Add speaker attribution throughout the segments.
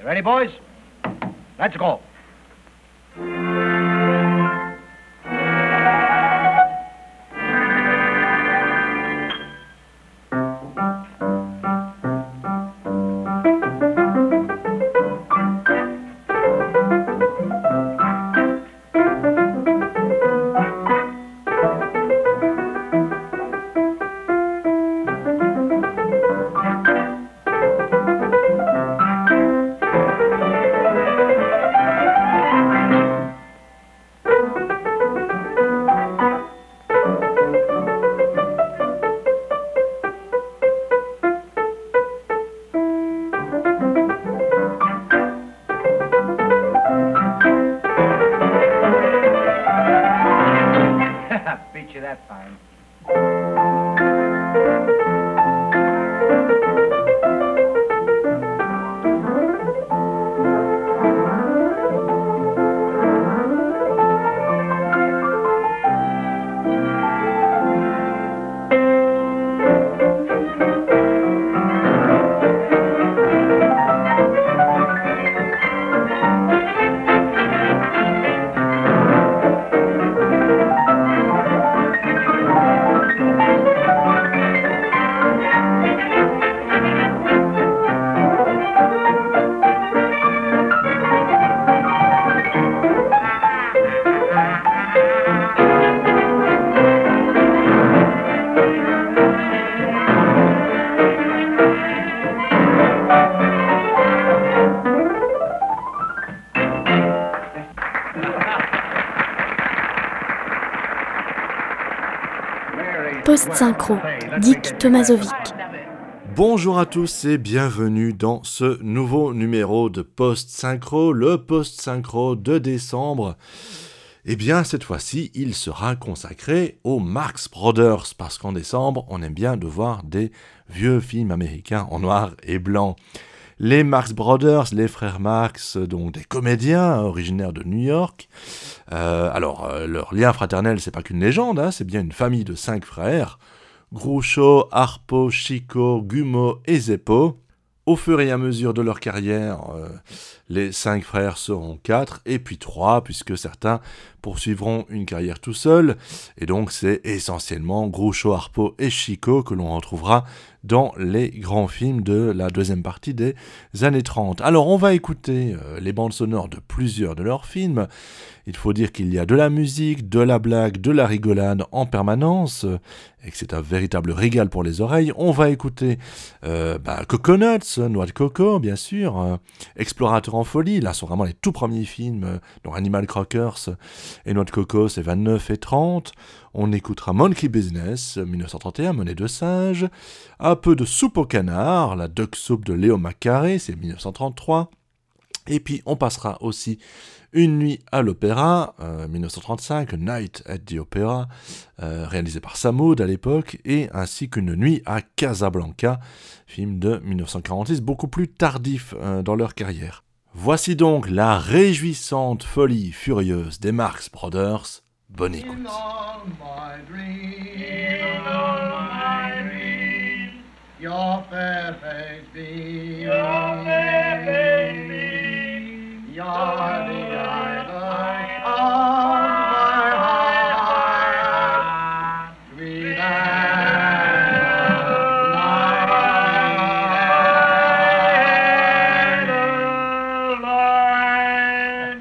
Speaker 1: You ready, boys? Let's go. Beat you that fine.
Speaker 2: Post-synchro, Dick Tomasovic.
Speaker 3: Bonjour à tous et bienvenue dans ce nouveau numéro de Post-synchro, le Post-synchro de décembre. Eh bien, cette fois-ci, il sera consacré aux Marx Brothers, parce qu'en décembre, on aime bien de voir des vieux films américains en noir et blanc. Les Marx Brothers, les frères Marx, donc des comédiens originaires de New York. Leur lien fraternel, c'est pas qu'une légende, c'est bien une famille de 5 frères. Groucho, Harpo, Chico, Gummo et Zeppo. Au fur et à mesure de leur carrière, les 5 frères seront 4, et puis 3, puisque certains poursuivront une carrière tout seuls. Et donc c'est essentiellement Groucho, Harpo et Chico que l'on retrouvera dans les grands films de la deuxième partie des années 30. Alors on va écouter les bandes sonores de plusieurs de leurs films. Il faut dire qu'il y a de la musique, de la blague, de la rigolade et que c'est un véritable régal pour les oreilles. On va écouter Coconuts, Noix de coco, bien sûr, Explorateur en folie, là sont vraiment les tout premiers films, dont Animal Crackers et Noix de coco, c'est 29 et 30. On écoutera Monkey Business, 1931, Monnaie de singe, un peu de Soupe au canard, la Duck Soup de Léo Macaré, c'est 1933. Et puis on passera aussi Une nuit à l'opéra, 1935, Night at the Opera, réalisé par Samud à l'époque, et ainsi qu'Une nuit à Casablanca, film de 1946, beaucoup plus tardif dans leur carrière. Voici donc la réjouissante folie furieuse des Marx Brothers. Bonne écoute.
Speaker 4: Your fair face beams, you're the idol of my heart, sweet as night.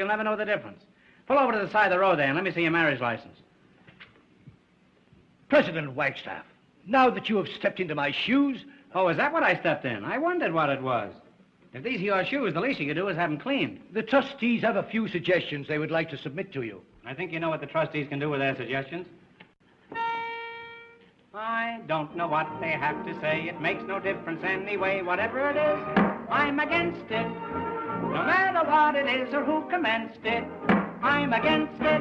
Speaker 5: you'll never know the difference. Pull over to the side of the road there and let me see your marriage license.
Speaker 1: President Wagstaff, now that you have stepped into my shoes...
Speaker 5: Oh, is that what I stepped in? I wondered what it was. If these are your shoes, the least you could do is have them cleaned.
Speaker 1: The trustees have a few suggestions they would like to submit to you.
Speaker 5: I think you know what the trustees can do with their suggestions. I don't know what they have to say. It makes no difference anyway. Whatever it is, I'm against it. No matter what it is or who commenced it, I'm against it.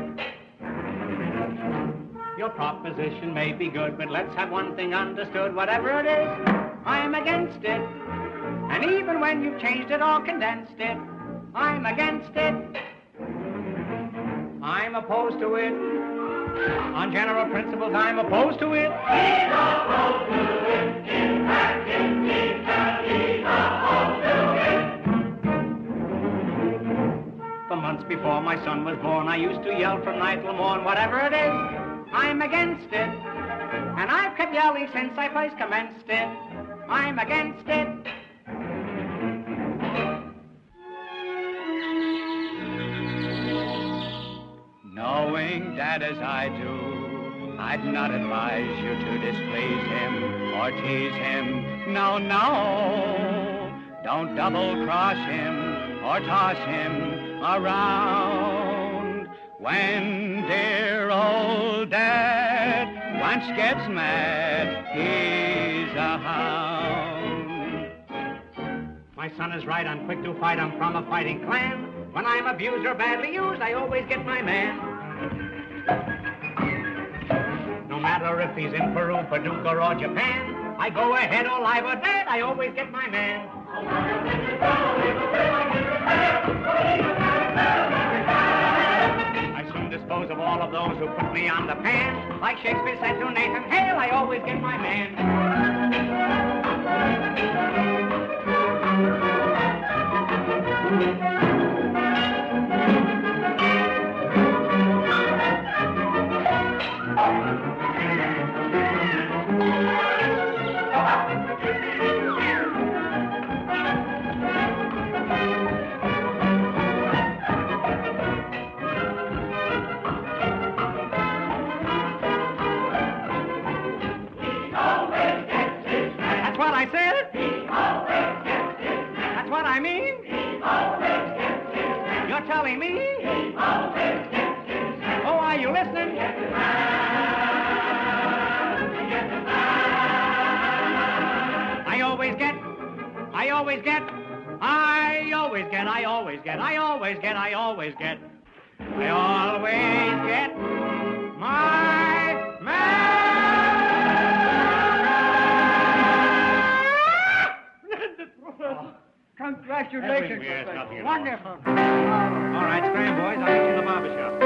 Speaker 5: Your proposition may be good, but let's have one thing understood. Whatever it is, I'm against it. And even when you've changed it or condensed it, I'm against it. I'm opposed to it. On general principles, I'm opposed to it. He's opposed to it. In fact, indeed, he's opposed to it. For months before my son was born, I used to yell from night till morn. Whatever it is, I'm against it. And I've kept yelling since I first commenced it. I'm against it.
Speaker 6: Knowing Dad as I do, I'd not advise you to displease him or tease him. No, no, don't double-cross him or toss him around. When dear old Dad once gets mad, he's a hound.
Speaker 5: My son is right, I'm quick to fight, I'm from a fighting clan. When I'm abused or badly used, I always get my man. No matter if he's in Peru, Paducah, or Japan, I go ahead or live or dead, I always get my man. I soon dispose of all of those who put me on the pan. Like Shakespeare said to Nathan Hale, I always get my man. That's what I said. That's what I mean. You're telling me? Oh, are you listening? I always get my man.
Speaker 1: Congratulations.
Speaker 5: Yes, nothing at all.
Speaker 1: Wonderful.
Speaker 5: All right, scram, boys. I'll meet you in the barber shop.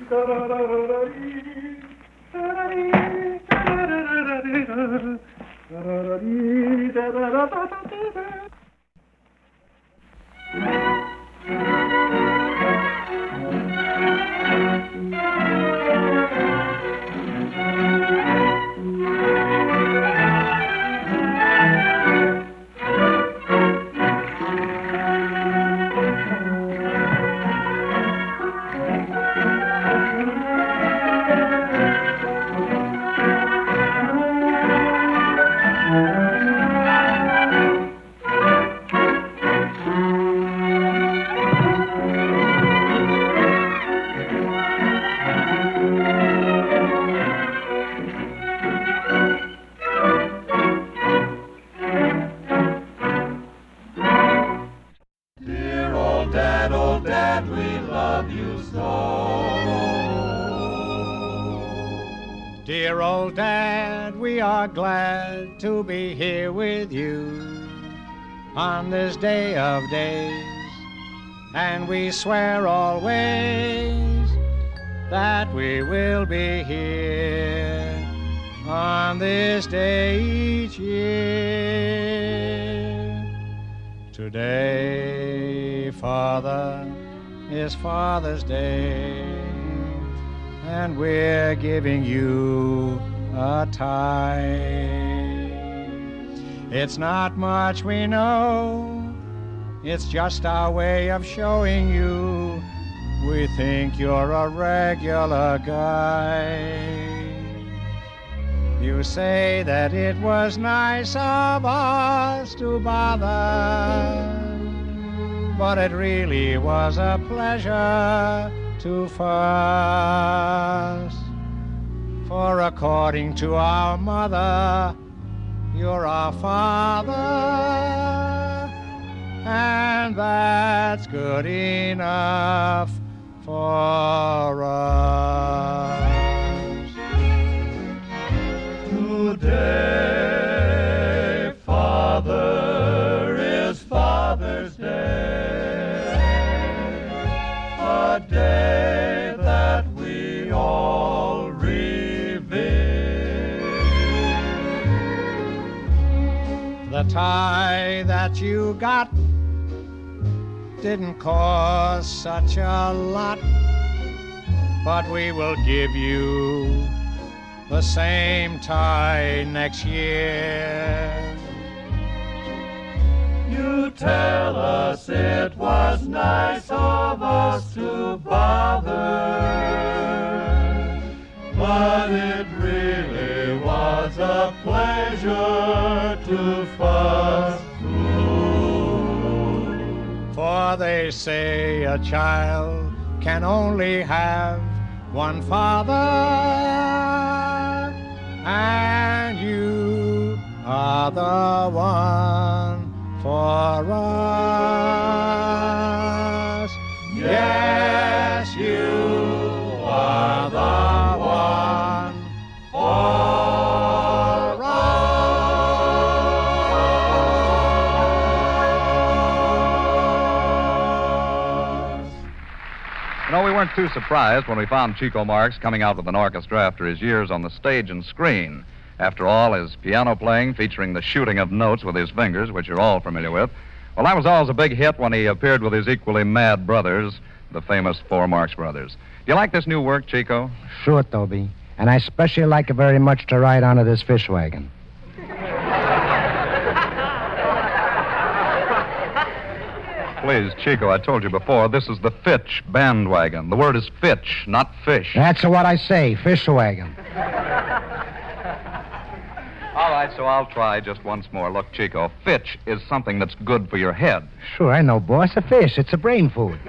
Speaker 6: Dear old Dad, we are glad to be here with you on this day of days, and we swear always that we will be here on this day each year. Today, Father, is Father's Day, and we're giving you a tie. It's not much we know, it's just our way of showing you we think you're a regular guy. You say that it was nice of us to bother, but it really was a pleasure to fuss. For according to our mother, you're our father, and that's good enough for us.
Speaker 4: Today, Father, is Father's Day, a day that we all revere.
Speaker 6: The tie that you got didn't cost such a lot, but we will give you the same tie next year.
Speaker 4: You tell us it was nice of us to bother, but it really was a pleasure to fuss through.
Speaker 6: For they say a child can only have one father, and you are the one for us. Yes, you are the one for us.
Speaker 7: You know, we weren't too surprised when we found Chico Marx coming out with an orchestra after his years on the stage and screen. After all, his piano playing featuring the shooting of notes with his fingers, which you're all familiar with, well, that was always a big hit when he appeared with his equally mad brothers, the famous four Marx Brothers. Do you like this new work, Chico?
Speaker 8: Sure, Toby. And I especially like it very much to ride onto this fish wagon.
Speaker 7: Please, Chico, I told you before, this is the Fitch bandwagon. The word is Fitch, not fish.
Speaker 8: That's what I say, fish wagon.
Speaker 7: All right, so I'll try just once more. Look, Chico, Fitch is something that's good for your head.
Speaker 8: Sure, I know, boss. A fish. It's a brain food.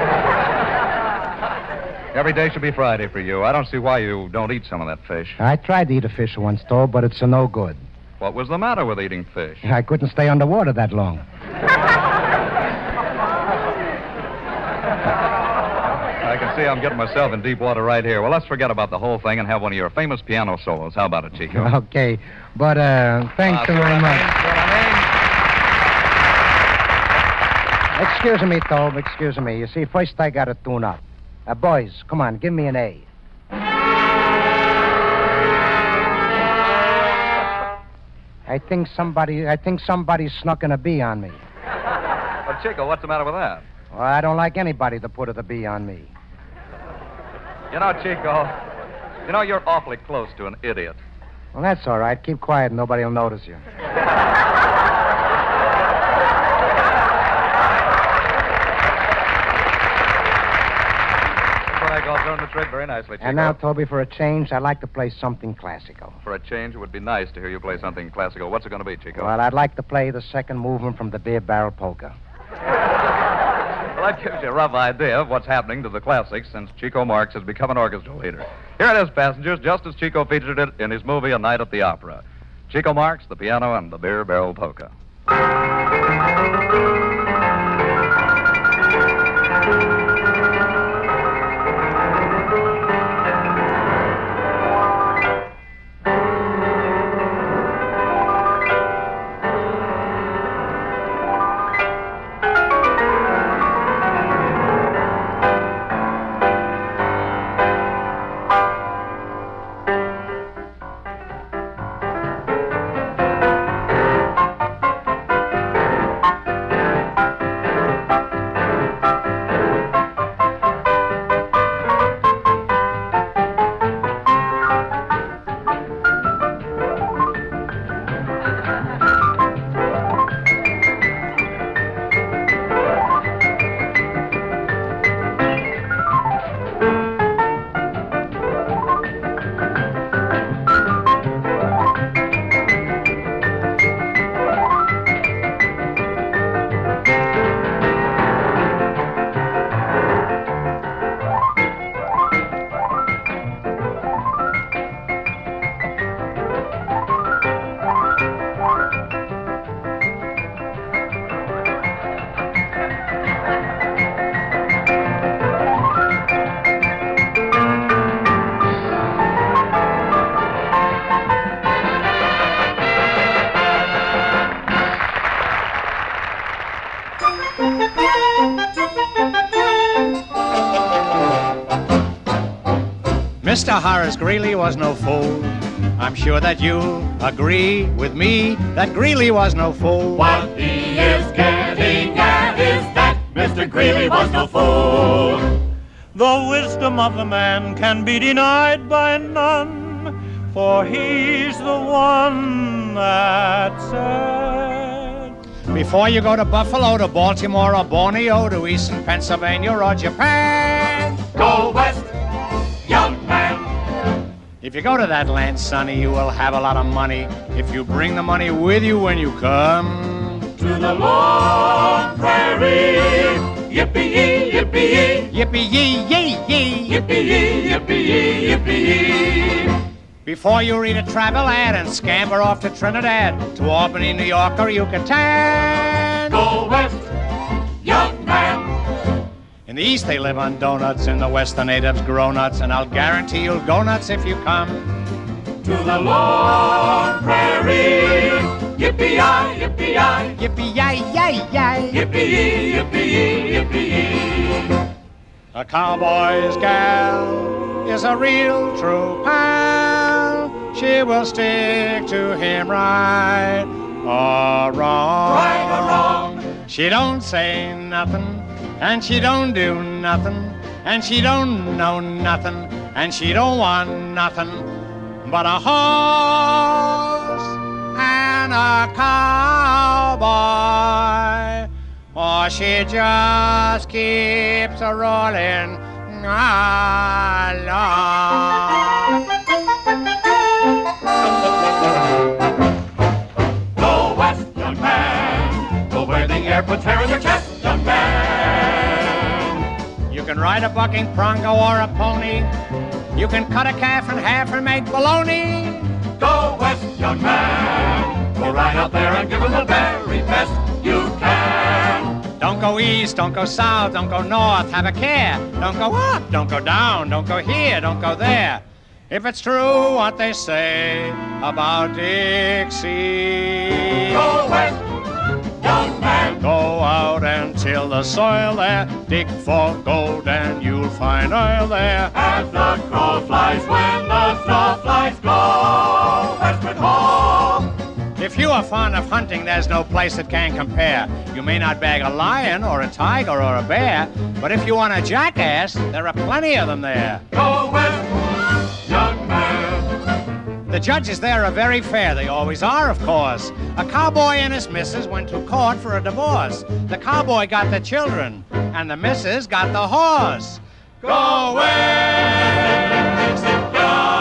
Speaker 7: Every day should be Friday for you. I don't see why you don't eat some of that fish.
Speaker 8: I tried to eat a fish once, though, but it's a no good.
Speaker 7: What was the matter with eating fish?
Speaker 8: I couldn't stay underwater that long.
Speaker 7: I can see I'm getting myself in deep water right here. Well, let's forget about the whole thing and have one of your famous piano solos. How about it, Chico?
Speaker 8: Okay, but thanks very much. Excuse me, Tobe, excuse me. You see, first I got to tune up. Boys, come on, give me an A. I think somebody snuck in a B on me.
Speaker 7: Well, Chico, what's the matter with that?
Speaker 8: Well, I don't like anybody that put the B on me.
Speaker 7: You know, Chico, you're awfully close to an idiot.
Speaker 8: Well, that's all right. Keep quiet and nobody will notice you.
Speaker 7: I'll learn the trick very nicely, Chico.
Speaker 8: And now, Toby, for a change, I'd like to play something classical.
Speaker 7: For a change, it would be nice to hear you play something classical. What's it going to be, Chico?
Speaker 8: Well, I'd like to play the second movement from the Beer Barrel Polka.
Speaker 7: Well, that gives you a rough idea of what's happening to the classics since Chico Marx has become an orchestra leader. Here it is, passengers, just as Chico featured it in his movie A Night at the Opera. Chico Marx, the piano, and the Beer Barrel Polka.
Speaker 6: Mr. Horace Greeley was no fool. I'm sure that you'll agree with me that Greeley was no fool.
Speaker 4: What he is getting at is that Mr. Greeley was no fool.
Speaker 9: The wisdom of the man can be denied by none, for he's the one that said,
Speaker 6: Before you go to Buffalo, to Baltimore, or Borneo, to Eastern Pennsylvania or Japan,
Speaker 4: go west, young man.
Speaker 6: If you go to that land, sonny, you will have a lot of money if you bring the money with you when you come
Speaker 4: to the long prairie. Yippee-yee, yippee-yee.
Speaker 6: Yippee-yee-yee-yee.
Speaker 4: Yippee-yee, yippee-yee, yippee-yee.
Speaker 6: Before you read a travel ad and scamper off to Trinidad, to Albany, New York, or Yucatan,
Speaker 4: go west, young man.
Speaker 6: In the East, they live on donuts. In the West, the natives grow nuts. And I'll guarantee you'll go nuts if you come
Speaker 4: to the long prairie. Yippee-yi, yippee-yi.
Speaker 6: Yippee-yi-yi-yi.
Speaker 4: Yippee-yee, yippee-yee, yippee-yee.
Speaker 6: A cowboy's gal is a real true pal. She will stick to him right or wrong.
Speaker 4: Right or wrong.
Speaker 6: She don't say nothing. And she don't do nothing, and she don't know nothing, and she don't want nothing but a horse and a cowboy, or she just keeps a rolling along.
Speaker 4: Go west, young man. Go where the air puts hair on your chest, young man.
Speaker 6: You can ride a bucking bronco or a pony. You can cut a calf in half and make bologna.
Speaker 4: Go west, young man. Go right out there and give them the very best you can.
Speaker 6: Don't go east, don't go south, don't go north, have a care. Don't go up, don't go down, don't go here, don't go there. If it's true what they say about Dixie.
Speaker 4: Go west, young man.
Speaker 6: Go out and till the soil there, dig for gold and you'll find oil there.
Speaker 4: As the crow flies when the sawflies go westward ho.
Speaker 6: If you are fond of hunting, there's no place that can compare. You may not bag a lion or a tiger or a bear, but if you want a jackass, there are plenty of them there.
Speaker 4: Go west, young man.
Speaker 6: The judges there are very fair, they always are, of course. A cowboy and his missus went to court for a divorce. The cowboy got the children, and the missus got the horse.
Speaker 4: Go west, young man.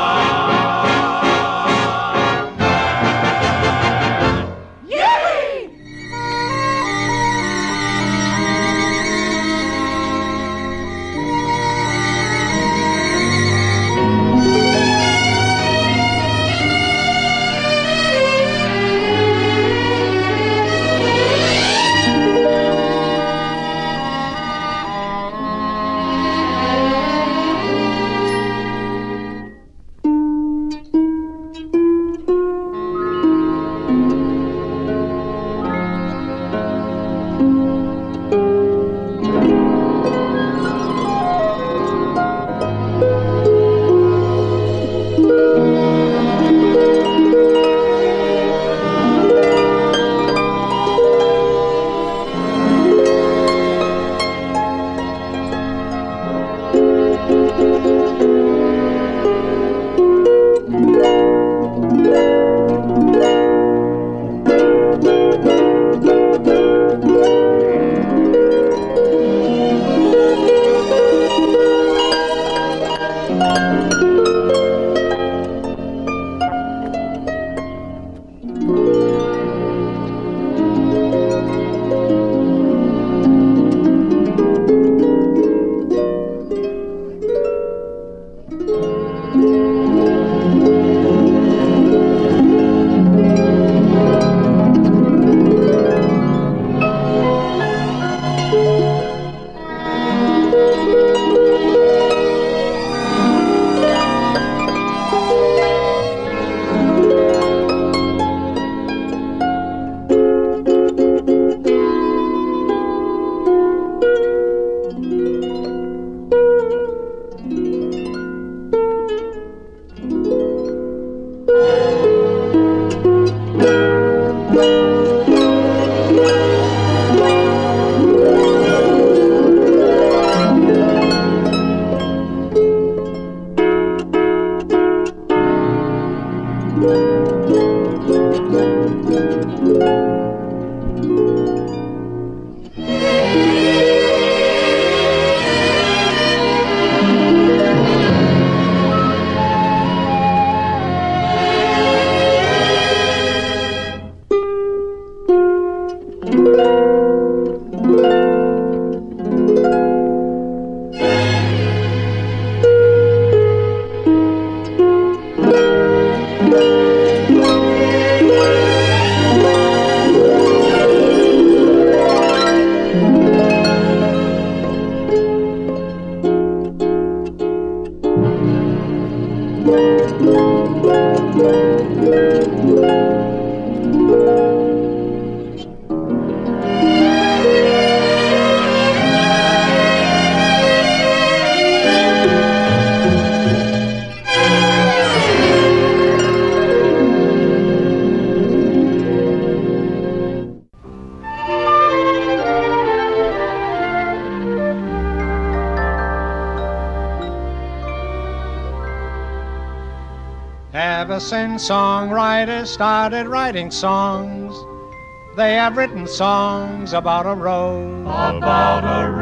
Speaker 6: Ever since songwriters started writing songs, they have written songs about a rose.
Speaker 4: About a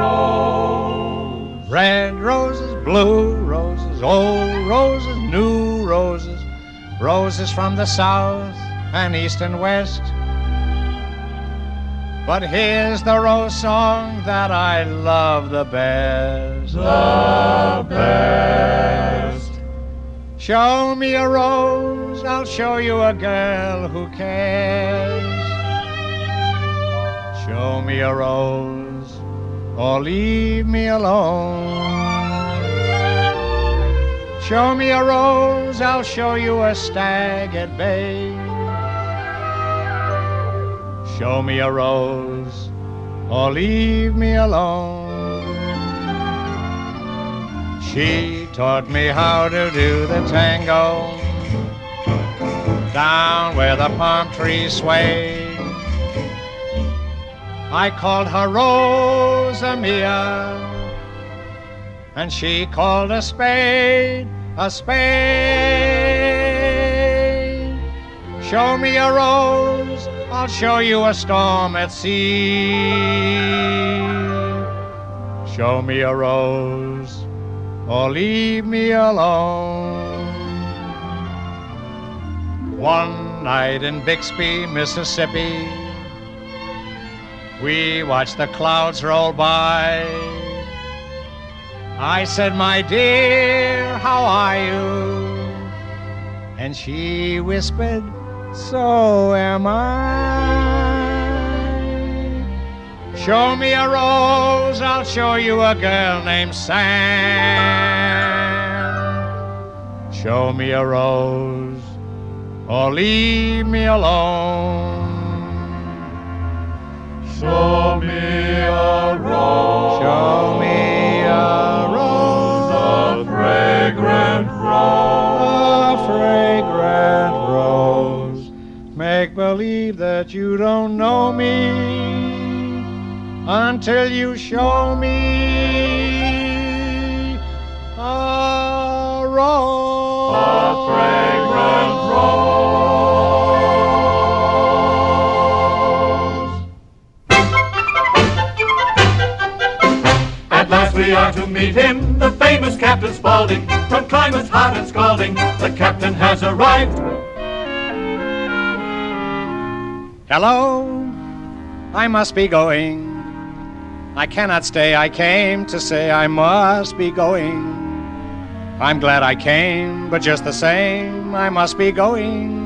Speaker 4: rose.
Speaker 6: Red roses, blue roses, old roses, new roses, roses from the south and east and west. But here's the rose song that I love the best.
Speaker 4: The best.
Speaker 6: Show me a rose, I'll show you a girl who cares. Show me a rose, or leave me alone. Show me a rose, I'll show you a stag at bay. Show me a rose, or leave me alone. She taught me how to do the tango down where the palm trees sway. I called her Rosa Mia, and she called a spade a spade. Show me a rose, I'll show you a storm at sea. Show me a rose, or leave me alone. One night in Bixby, Mississippi, we watched the clouds roll by. I said, my dear, how are you? And she whispered, so am I. Show me a rose, I'll show you a girl named Sam. Show me a rose, or leave me alone.
Speaker 4: Show me a rose.
Speaker 6: Show me a rose.
Speaker 4: A fragrant rose.
Speaker 6: A fragrant rose. Make believe that you don't know me until you show me a rose.
Speaker 4: A fragrant rose. At last we are to meet him, the famous Captain Spaulding. From climates hot and scalding, the captain has arrived.
Speaker 6: Hello, I must be going. I cannot stay, I came to say I must be going. I'm glad I came, but just the same, I must be going.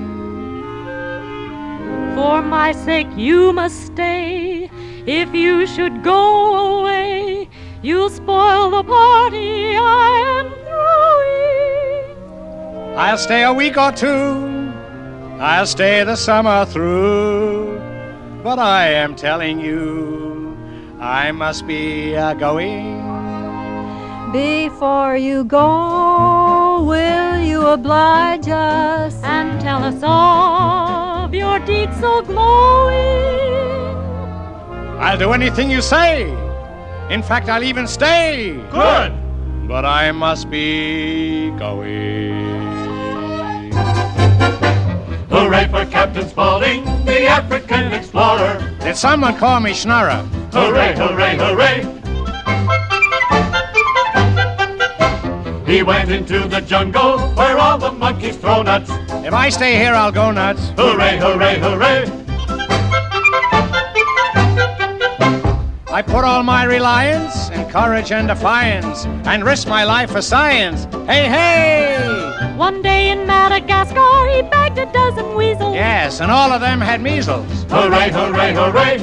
Speaker 10: For my sake you must stay. If you should go away, you'll spoil the party I am throwing.
Speaker 6: I'll stay a week or two, I'll stay the summer through, but I am telling you, I must be going.
Speaker 10: Before you go, will you oblige us and tell us of your deeds so glowing?
Speaker 6: I'll do anything you say. In fact, I'll even stay.
Speaker 4: Good.
Speaker 6: But I must be going.
Speaker 4: Hooray for Captain Spaulding, the African explorer.
Speaker 6: Did someone call me Schnorrer?
Speaker 4: Hooray, hooray, hooray. He went into the jungle where all the monkeys throw nuts.
Speaker 6: If I stay here, I'll go nuts.
Speaker 4: Hooray, hooray, hooray.
Speaker 6: I put all my reliance in courage and defiance and risk my life for science. Hey, hey!
Speaker 10: One day in Madagascar, he bagged a dozen weasels.
Speaker 6: Yes, and all of them had measles.
Speaker 4: Hooray, hooray, hooray.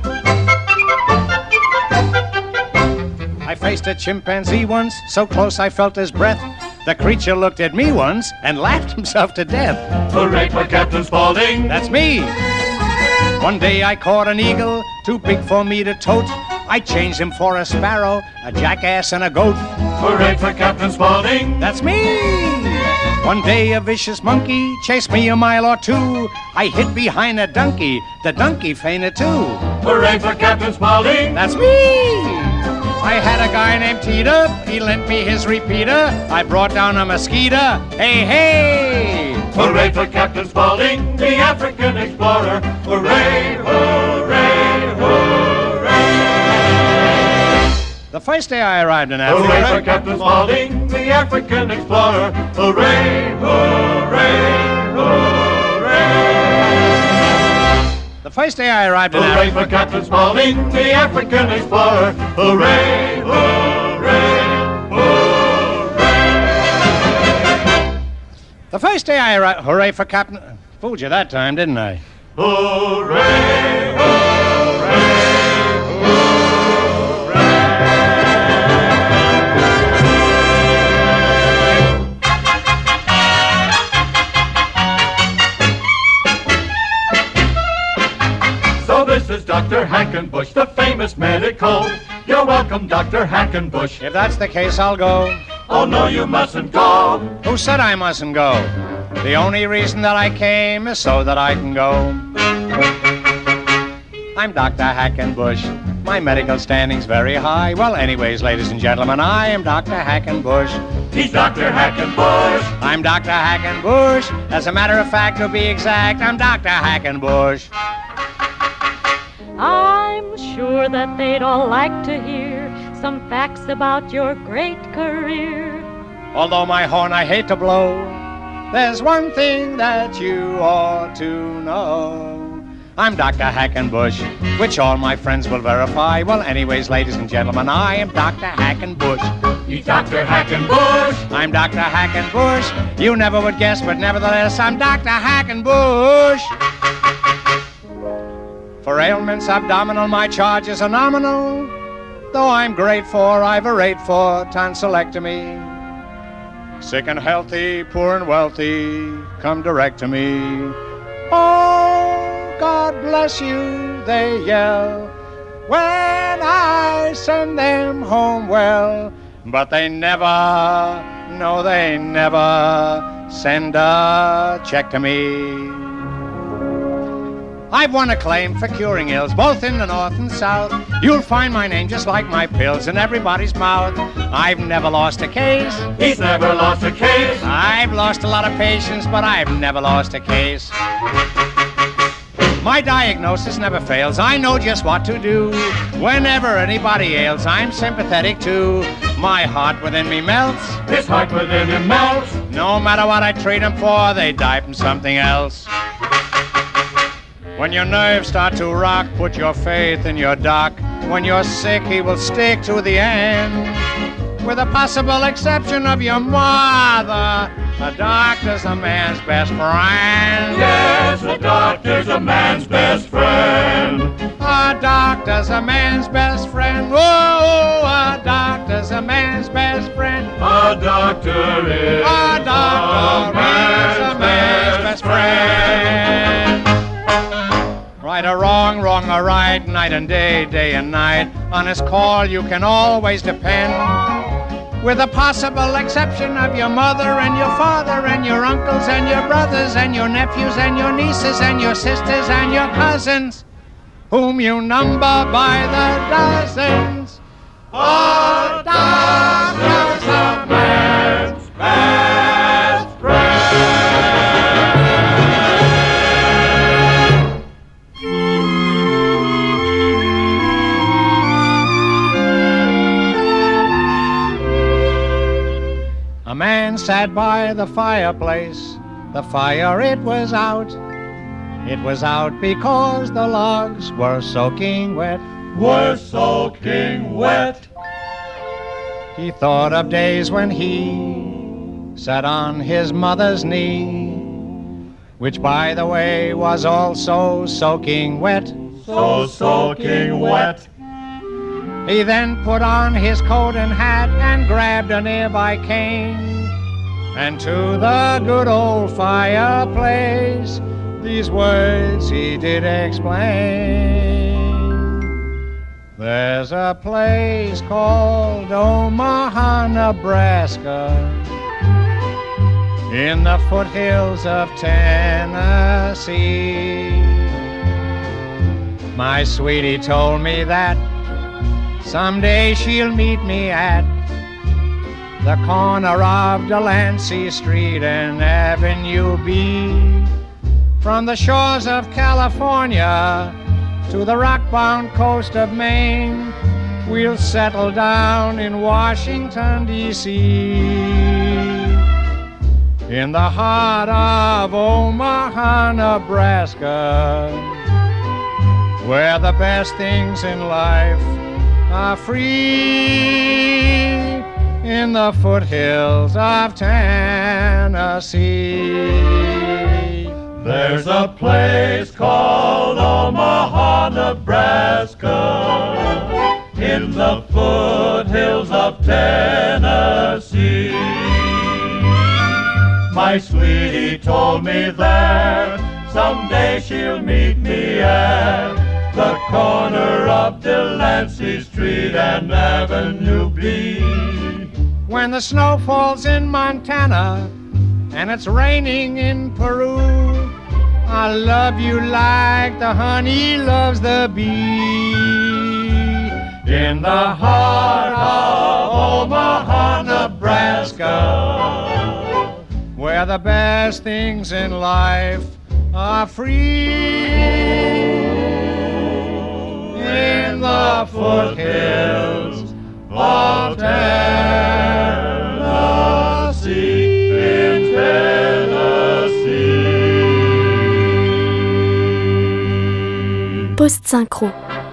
Speaker 6: I faced a chimpanzee once, so close I felt his breath. The creature looked at me once and laughed himself to death.
Speaker 4: Hooray for Captain Spaulding.
Speaker 6: That's me. One day I caught an eagle, too big for me to tote. I changed him for a sparrow, a jackass, and a goat.
Speaker 4: Hooray for Captain Spaulding.
Speaker 6: That's me. One day a vicious monkey chased me a mile or two. I hid behind a donkey, the donkey fainted too.
Speaker 4: Hooray for Captain Spaulding.
Speaker 6: That's me. I had a guy named Teeter, he lent me his repeater. I brought down a mosquito, hey, hey!
Speaker 4: Hooray for Captain Spaulding, the African explorer. Hooray, hooray, hooray!
Speaker 6: The first day I arrived in Africa...
Speaker 4: Hooray for Captain Spaulding, the African explorer. Hooray, hooray, hooray!
Speaker 6: The first day I arrived in
Speaker 4: Hooray
Speaker 6: Africa...
Speaker 4: for Captain Spaulding, the African explorer. Hooray, hooray, hooray!
Speaker 6: The first day I arrived... Hooray for Captain... Fooled you that time, didn't I?
Speaker 4: Hooray, hooray, hooray! So this is Dr. Hackenbush, the famous medical. You're welcome, Dr. Hackenbush.
Speaker 6: If that's the case, I'll go.
Speaker 4: Oh, no, you mustn't go.
Speaker 6: Who said I mustn't go? The only reason that I came is so that I can go. I'm Dr. Hackenbush. My medical standing's very high. Well, anyways, ladies and gentlemen, I am Dr. Hackenbush.
Speaker 4: He's Dr. Hackenbush.
Speaker 6: I'm Dr. Hackenbush. As a matter of fact, to be exact, I'm Dr. Hackenbush.
Speaker 10: I'm sure that they'd all like to hear some facts about your great career.
Speaker 6: Although my horn I hate to blow, there's one thing that you ought to know. I'm Dr. Hackenbush, which all my friends will verify. Well, anyways, ladies and gentlemen, I am Dr. Hackenbush.
Speaker 4: He's Dr. Hackenbush.
Speaker 6: I'm Dr. Hackenbush. You never would guess, but nevertheless, I'm Dr. Hackenbush. For ailments abdominal, my charges are nominal. Though I'm great for, I've a rate for tonsillectomy. Sick and healthy, poor and wealthy, come direct to me. Oh, God bless you, they yell, when I send them home well. But they never, no, they never send a check to me. I've won acclaim for curing ills, both in the north and south. You'll find my name just like my pills in everybody's mouth. I've never lost a case.
Speaker 4: He's never lost a case.
Speaker 6: I've lost a lot of patients, but I've never lost a case. My diagnosis never fails. I know just what to do. Whenever anybody ails, I'm sympathetic too. My heart within me melts.
Speaker 4: His heart within him melts.
Speaker 6: No matter what I treat him for, they die from something else. When your nerves start to rock, put your faith in your doc. When you're sick, he will stick to the end. With the possible exception of your mother, the doctor's a man's best friend.
Speaker 4: Yes, the doctor's a man's best friend.
Speaker 6: A doctor's a man's best friend. Whoa, a doctor's a man's best friend.
Speaker 4: A doctor is
Speaker 6: a man's best friend. Right or wrong, wrong or right, night and day, day and night. On his call you can always depend. With the possible exception of your mother and your father and your uncles and your brothers and your nephews and your nieces and your sisters and your cousins, whom you number by the dozens. Oh, doctor's a man's best friend. A man sat by the fireplace. The fire, it was out. It was out because the logs were soaking wet.
Speaker 4: Were soaking wet.
Speaker 6: He thought of days when he sat on his mother's knee, which, by the way, was also soaking wet.
Speaker 4: So soaking wet.
Speaker 6: He then put on his coat and hat and grabbed a nearby cane, and to the good old fireplace these words he did explain. There's a place called Omaha, Nebraska, in the foothills of Tennessee. My sweetie told me that someday she'll meet me at the corner of Delancey Street and Avenue B. From the shores of California to the rock-bound coast of Maine, we'll settle down in Washington, D.C. In the heart of Omaha, Nebraska, where the best things in life are free, in the foothills of Tennessee.
Speaker 4: There's a place called Omaha, Nebraska, in the foothills of Tennessee. My sweetie told me there someday she'll meet me at the corner of Delancey Street and Avenue B.
Speaker 6: When the snow falls in Montana and it's raining in Peru, I love you like the honey loves the bee.
Speaker 4: In the heart of Omaha, Nebraska,
Speaker 6: where the best things in life are free.
Speaker 4: In the foothills of Tennessee, in Tennessee.
Speaker 2: Post-synchro.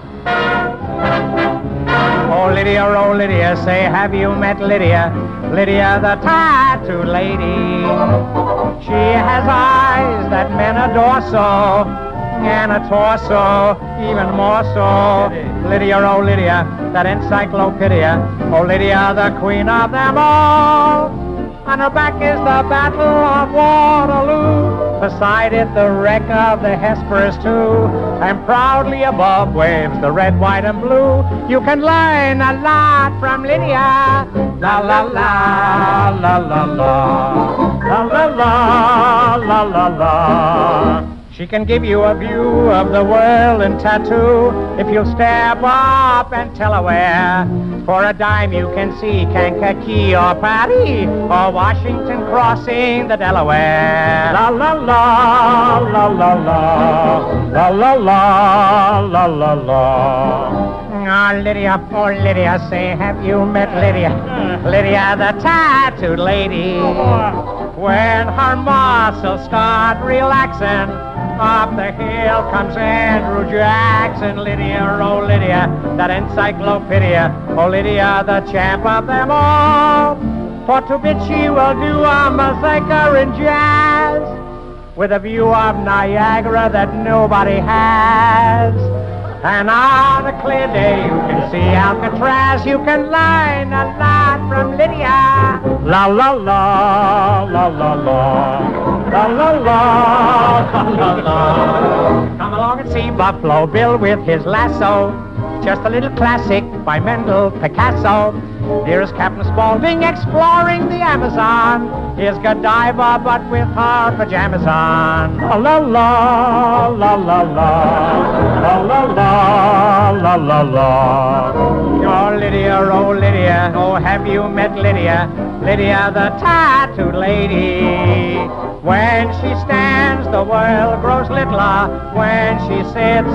Speaker 5: Oh Lydia, say have you met Lydia? Lydia the tattooed lady. She has eyes that men adore so, and a torso even more so. Lydia, oh Lydia, that encyclopedia. Oh Lydia, the queen of them all. On her back is the Battle of Waterloo. Beside it the wreck of the Hesperus too. And proudly above waves the red, white, and blue. You can learn a lot from Lydia. La la la, la la la, la la la, la la la. She can give you a view of the world in tattoo if you'll step up and tell her where. For a dime you can see Kankakee or Paris or Washington crossing the Delaware. La la la, la la la, la la la, la la la. Oh Lydia, say have you met Lydia? Lydia the tattooed lady. When her muscles start relaxing, up the hill comes Andrew Jackson. Lydia, oh Lydia, that encyclopedia. Oh Lydia, the champ of them all. For to bit she will do a mazurka in jazz, with a view of Niagara that nobody has. And on a clear day you can see Alcatraz. You can learn a lot from Lydia. La la la, la la la, la la la, la la. Come along and see Buffalo Bill with his lasso. Just a little classic by Mendel Picasso. Here's Captain Spaulding exploring the Amazon. Here's Godiva, but with her pajamas on. La la la, la la la, la la la, la la la. Oh Lydia, oh have you met Lydia? Lydia the tattooed lady. When she stands, the world grows littler. When she sits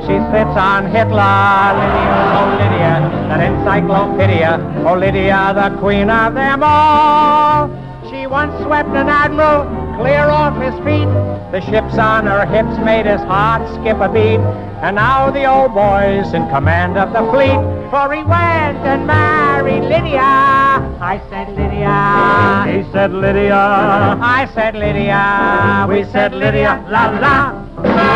Speaker 5: on Hitler. Lydia, oh Lydia, that encyclopedia. Oh Lydia, the queen of them all. She once swept an admiral clear off his feet. The ships on her hips made his heart skip a beat. And now the old boy's in command of the fleet. For he went and married Lydia. I said Lydia. He said Lydia. I said Lydia. We said Lydia. La la.